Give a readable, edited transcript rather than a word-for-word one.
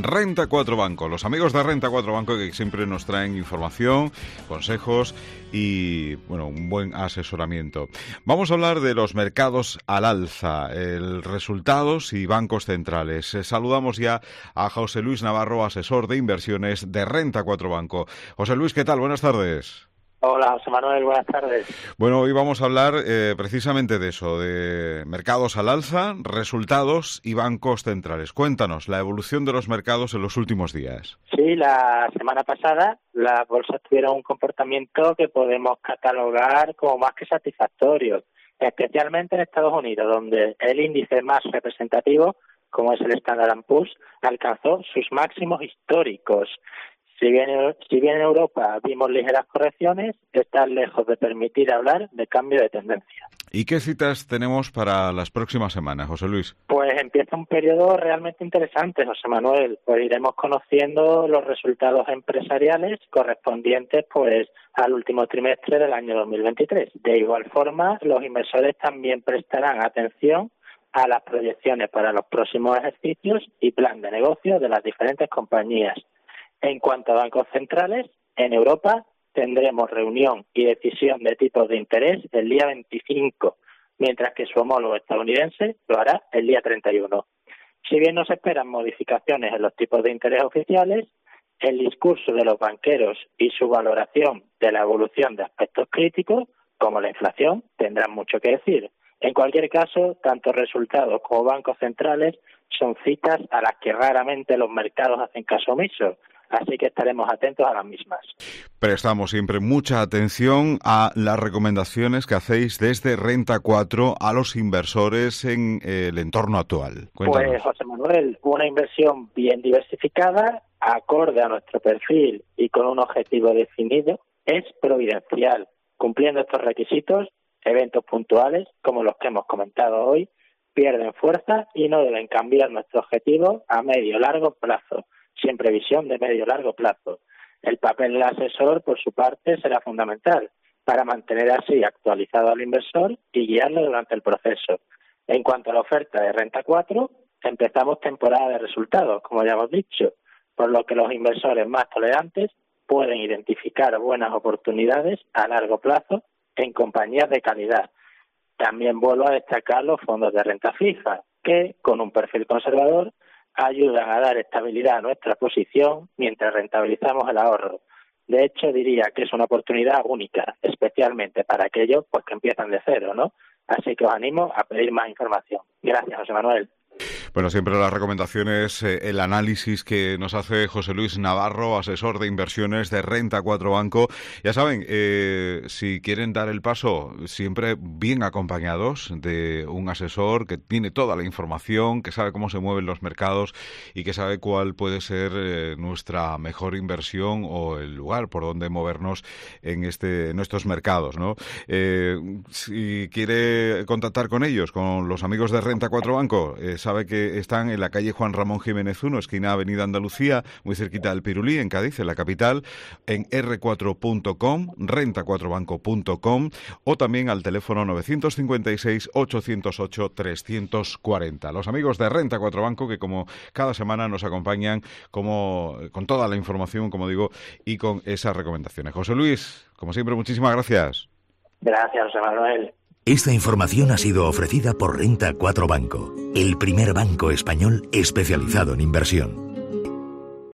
Renta 4 Banco, los amigos de Renta 4 Banco que siempre nos traen información, consejos y, bueno, un buen asesoramiento. Vamos a hablar de los mercados al alza, resultados y bancos centrales. Saludamos ya a José Luis Navarro, asesor de inversiones de Renta 4 Banco. José Luis, ¿qué tal? Buenas tardes. Hola, José Manuel, buenas tardes. Bueno, hoy vamos a hablar precisamente de eso, de mercados al alza, resultados y bancos centrales. Cuéntanos la evolución de los mercados en los últimos días. Sí, la semana pasada las bolsas tuvieron un comportamiento que podemos catalogar como más que satisfactorio, especialmente en Estados Unidos, donde el índice más representativo, como es el Standard & Poor's, alcanzó sus máximos históricos. Si bien en Europa vimos ligeras correcciones, están lejos de permitir hablar de cambio de tendencia. ¿Y qué citas tenemos para las próximas semanas, José Luis? Pues empieza un periodo realmente interesante, José Manuel. Pues iremos conociendo los resultados empresariales correspondientes pues al último trimestre del año 2023. De igual forma, los inversores también prestarán atención a las proyecciones para los próximos ejercicios y plan de negocio de las diferentes compañías. En cuanto a bancos centrales, en Europa tendremos reunión y decisión de tipos de interés el día 25, mientras que su homólogo estadounidense lo hará el día 31. Si bien no se esperan modificaciones en los tipos de interés oficiales, el discurso de los banqueros y su valoración de la evolución de aspectos críticos, como la inflación, tendrán mucho que decir. En cualquier caso, tanto resultados como bancos centrales son citas a las que raramente los mercados hacen caso omiso. Así que estaremos atentos a las mismas. Prestamos siempre mucha atención a las recomendaciones que hacéis desde Renta 4 a los inversores en el entorno actual. Cuéntanos. Pues, José Manuel, una inversión bien diversificada, acorde a nuestro perfil y con un objetivo definido, es providencial. Cumpliendo estos requisitos, eventos puntuales, como los que hemos comentado hoy, pierden fuerza y no deben cambiar nuestro objetivo a medio largo plazo, sin previsión de medio-largo plazo. El papel del asesor, por su parte, será fundamental para mantener así actualizado al inversor y guiarlo durante el proceso. En cuanto a la oferta de Renta 4, empezamos temporada de resultados, como ya hemos dicho, por lo que los inversores más tolerantes pueden identificar buenas oportunidades a largo plazo en compañías de calidad. También vuelvo a destacar los fondos de renta fija, que, con un perfil conservador, ayudan a dar estabilidad a nuestra posición mientras rentabilizamos el ahorro. De hecho, diría que es una oportunidad única, especialmente para aquellos pues que empiezan de cero, ¿no? Así que os animo a pedir más información. Gracias, José Manuel. Bueno, siempre las recomendaciones, el análisis que nos hace José Luis Navarro, asesor de inversiones de Renta 4 Banco. Ya saben, si quieren dar el paso, siempre bien acompañados de un asesor que tiene toda la información, que sabe cómo se mueven los mercados y que sabe cuál puede ser nuestra mejor inversión o el lugar por donde movernos en estos mercados, ¿no? Si quiere contactar con ellos, con los amigos de Renta 4 Banco, sabe que están en la calle Juan Ramón Jiménez 1, esquina Avenida Andalucía, muy cerquita del Pirulí, en Cádiz, en la capital, en r4.com, renta4banco.com o también al teléfono 956-808-340. Los amigos de Renta 4 Banco que como cada semana nos acompañan con toda la información, como digo, y con esas recomendaciones. José Luis, como siempre, muchísimas gracias. Gracias, José Manuel. Esta información ha sido ofrecida por Renta 4 Banco, el primer banco español especializado en inversión.